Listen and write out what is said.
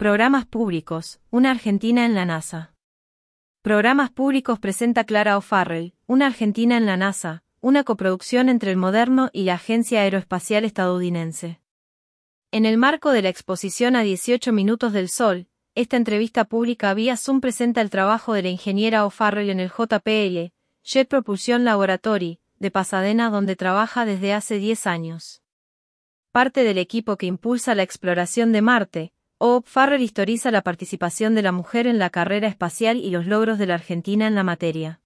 Programas públicos, una argentina en la NASA. Programas públicos presenta Clara O'Farrell, una argentina en la NASA, una coproducción entre el Moderno y la Agencia Aeroespacial Estadounidense. En el marco de la exposición a 18 minutos del Sol, esta entrevista pública vía Zoom presenta el trabajo de la ingeniera O'Farrell en el JPL, Jet Propulsion Laboratory, de Pasadena, donde trabaja desde hace 10 años. Parte del equipo que impulsa la exploración de Marte, O'Farrell historiza la participación de la mujer en la carrera espacial y los logros de la Argentina en la materia.